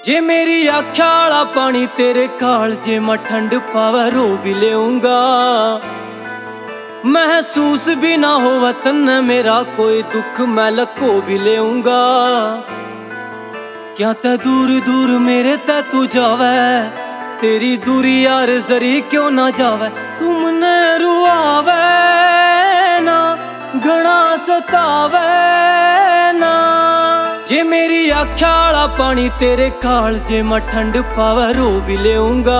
जे मेरी आँखां आला पानी तेरे काल जे मैं ठंड पावे रो भी लेऊंगा। महसूस भी ना हो वतन मेरा कोई दुख मैं लको भी लेऊंगा। क्या ते दूर दूर मेरे ते तू जावे, तेरी दूरी यार जरी क्यों ना जावे। तुमने रुआवे ना घना सतावे ना। जे मेरी आँखां आला पानी तेरे काल जे मैं ठंड पावे रो भी लेऊंगा।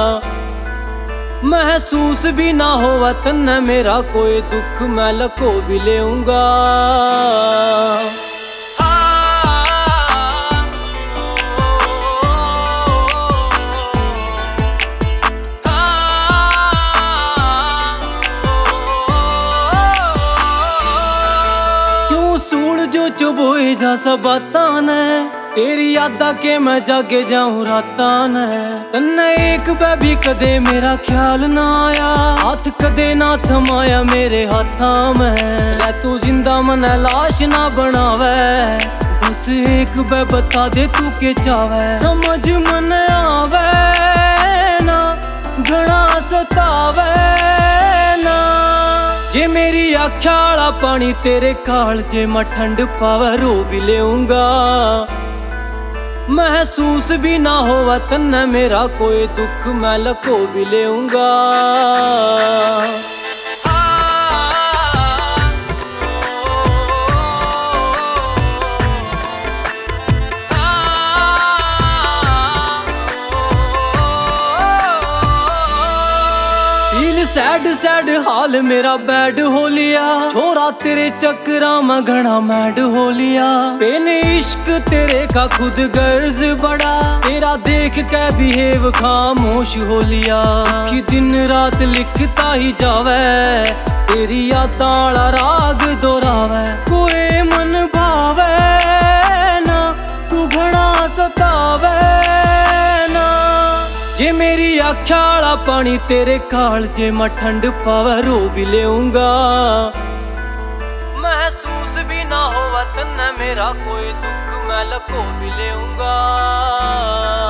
महसूस भी ना हो वतन मेरा कोई दुख मैं लको भी लेऊंगा। सूल जो चुभोए जा सब बातां ने, तेरी यादा के मैं जागे जाऊं रातां ने। तन्ने एक भी कदे मेरा ख्याल ना आया, हाथ कदे ना थमाया मेरे हाथां में। लै तू जिंदा मन लाश ना बनावे, बस एक बता दे तू के चावे। समझ मन आवे ना घना सतावे ना। जे मेरी आँखां आला पानी तेरे काल जे मैं ठंड पावे रो भी लेऊंगा। महसूस भी ना हो वतन मेरा कोई दुख मैं लको भी लेऊंगा। सैड सैड हाल मेरा बैड हो लिया, छोरा तेरे चक्रा में घना मैड हो लिया। पेन इश्क तेरे का खुद गर्ज बड़ा, तेरा देख के बिहेव खामोश हो लिया। कि दिन रात लिखता ही जावे, तेरी यादां आला राग दोहरावे। कोई मन भावे ना तू घना सतावे ना। जे मेरी आँखां आला पानी तेरे काल जे मैं ठंड पावे रो भी लेऊंगा। महसूस भी ना हो वतन मेरा कोई दुख मैं लको भी लेऊंगा।